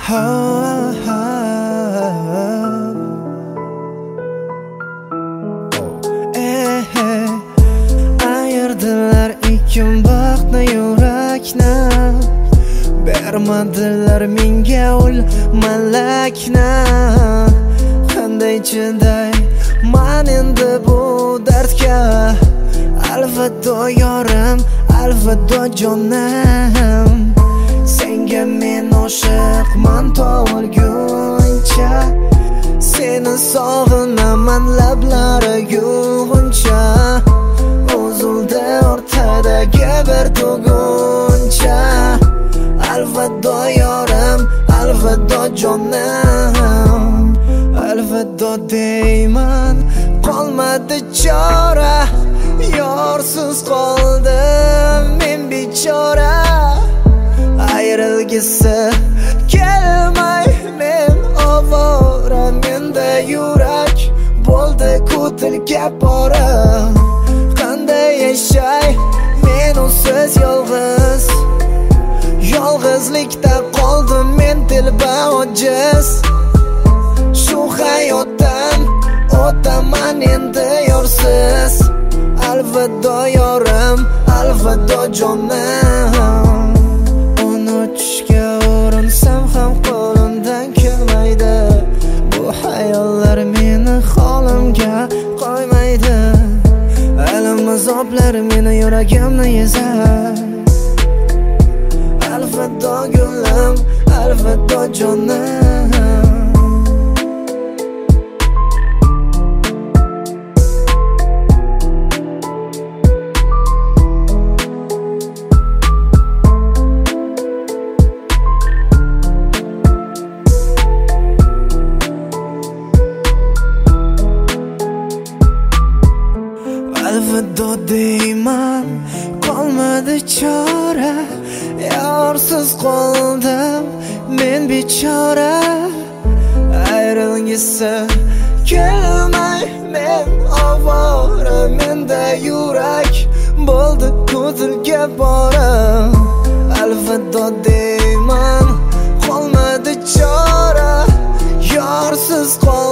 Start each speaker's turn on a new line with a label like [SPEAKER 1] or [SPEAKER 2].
[SPEAKER 1] Ayırdılar ikkim baxtni yurakni, bermadilar menga ul malakni. Qanday chidayman endi bu dardga? Alvido yorim, alvido jonim, senga men oshiqman tug'ilguncha. Seni sog'inaman lablari yug'uncha, o'zulda o'rtadagi bir tuguncha. Alvido yorim, alvido jonim, alvido deyman, qolmadi chora. Yorsiz qoldim men bechora, ayrilgisi kelmay men ovora. Menda yurak bo'ldi ko'tilga pora. Qanday yashay men usiz yolg'iz, yolg'izlikda qoldim men dilba ojiz. Shu hayotdan o'taman endi yorsiz. Alvido yorim, alvido jonim. Unutishga urinsam ham qo'limdan kelmaydi. Bu hayollar meni holimga qo'ymaydi. Alam azoblar meni yuragimni ezar. Alvido gulim, alvido jonim. Alvido deyman, qolmadi chora. Yorsiz qoldim men bechora, ayrilgisi kelmay men ovora. Menda yurak bo'ldi ko'zilga pora. Alvido deyman, qolmadi chora. Yorsiz qoldim